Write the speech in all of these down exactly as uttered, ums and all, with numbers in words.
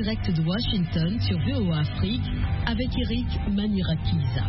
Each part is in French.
direct de Washington sur V O A Afrique avec Eric Manirakiza.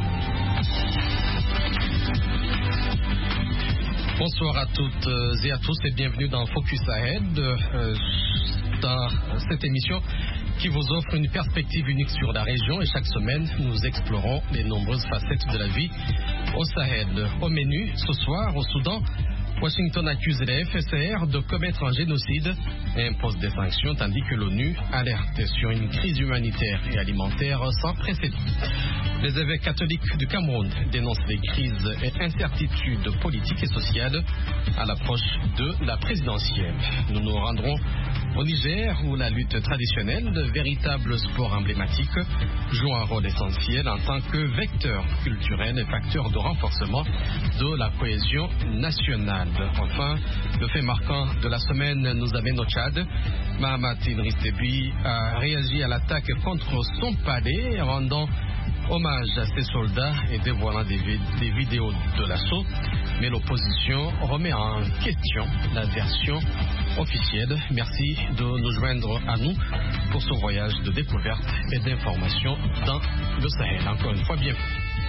Bonsoir à toutes et à tous et bienvenue dans Focus Ahead, euh, dans cette émission qui vous offre une perspective unique sur la région et chaque semaine nous explorons les nombreuses facettes de la vie au Sahel. Au menu, ce soir au Soudan, Washington accuse les F S R de commettre un génocide et impose des sanctions tandis que l'ONU alerte sur une crise humanitaire et alimentaire sans précédent. Les évêques catholiques du Cameroun dénoncent les crises et incertitudes politiques et sociales à l'approche de la présidentielle. Nous nous rendrons au Niger où la lutte traditionnelle, de véritable sport emblématique, joue un rôle essentiel en tant que vecteur culturel et facteur de renforcement de la cohésion nationale. Enfin, le fait marquant de la semaine nous amène au Tchad. Mahamat Idriss Déby a réagi à l'attaque contre son palais, rendant hommage à ses soldats et dévoilant des, vid- des vidéos de l'assaut. Mais l'opposition remet en question la version officielle. Merci de nous joindre à nous pour ce voyage de découverte et d'information dans le Sahel. Encore une fois, bienvenue.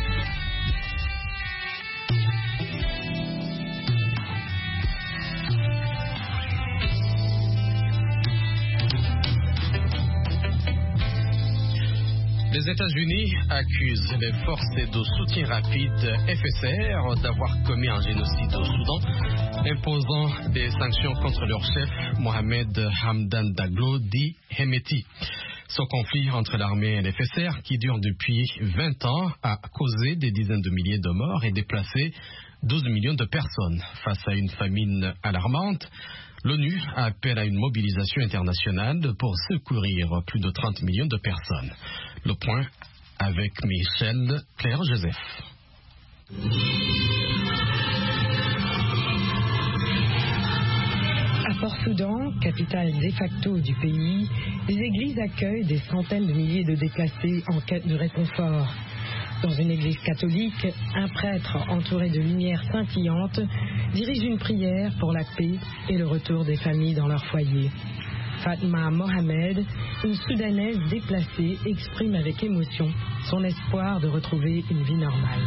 Les États-Unis accusent les forces de soutien rapide F S R d'avoir commis un génocide au Soudan, imposant des sanctions contre leur chef Mohamed Hamdan Daglo dit Hemeti. Ce conflit entre l'armée et les F S R, qui dure depuis vingt ans, a causé des dizaines de milliers de morts et déplacé douze millions de personnes. Face à une famine alarmante, l'ONU appelle à une mobilisation internationale pour secourir plus de trente millions de personnes. Le point avec Michel Claire-Joseph. À Port-Soudan, capitale de facto du pays, les églises accueillent des centaines de milliers de déplacés en quête de réconfort. Dans une église catholique, un prêtre entouré de lumières scintillantes dirige une prière pour la paix et le retour des familles dans leur foyer. Fatma Mohamed, une Soudanaise déplacée, exprime avec émotion son espoir de retrouver une vie normale.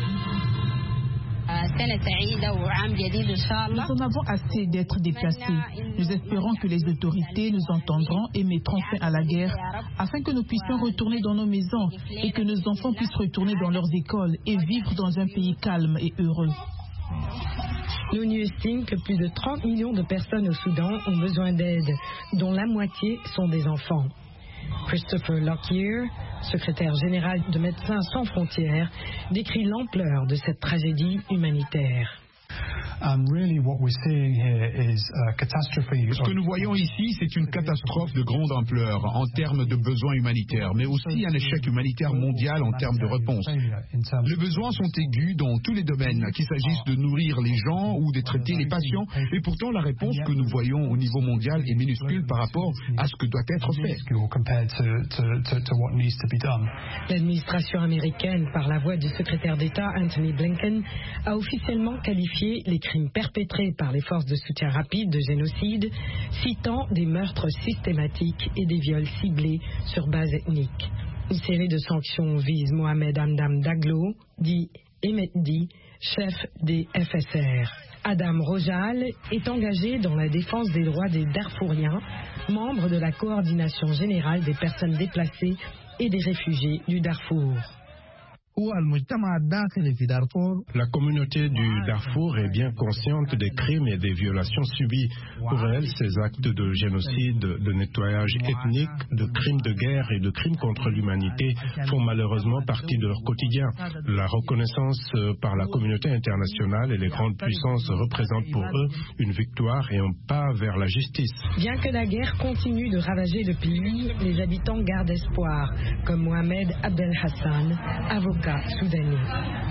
Nous en avons assez d'être déplacés. Nous espérons que les autorités nous entendront et mettront fin à la guerre afin que nous puissions retourner dans nos maisons et que nos enfants puissent retourner dans leurs écoles et vivre dans un pays calme et heureux. L'ONU estime que plus de trente millions de personnes au Soudan ont besoin d'aide, dont la moitié sont des enfants. Christopher Lockyer, secrétaire général de Médecins sans frontières, décrit l'ampleur de cette tragédie humanitaire. Um, really what we're seeing here is a catastrophe. Ce que nous voyons ici, c'est une catastrophe de grande ampleur en termes de besoins humanitaires, mais aussi un échec humanitaire mondial en termes de réponse. Les besoins sont aigus dans tous les domaines, qu'il s'agisse de nourrir les gens ou de traiter les patients, et pourtant la réponse que nous voyons au niveau mondial est minuscule par rapport à ce que doit être fait. L'administration américaine, par la voix du secrétaire d'État Anthony Blinken, a officiellement qualifié les crimes perpétrés par les forces de soutien rapide de génocide, citant des meurtres systématiques et des viols ciblés sur base ethnique. Une série de sanctions vise Mohamed Hamdan Daglo, dit Hemeti, chef des F S R. Adam Rojal est engagé dans la défense des droits des Darfouriens, membre de la coordination générale des personnes déplacées et des réfugiés du Darfour. La communauté du Darfour est bien consciente des crimes et des violations subies. Pour elle, ces actes de génocide, de nettoyage ethnique, de crimes de guerre et de crimes contre l'humanité font malheureusement partie de leur quotidien. La reconnaissance par la communauté internationale et les grandes puissances représentent pour eux une victoire et un pas vers la justice. Bien que la guerre continue de ravager le pays, les habitants gardent espoir, comme Mohamed Abdel Hassan, avocat soudanais.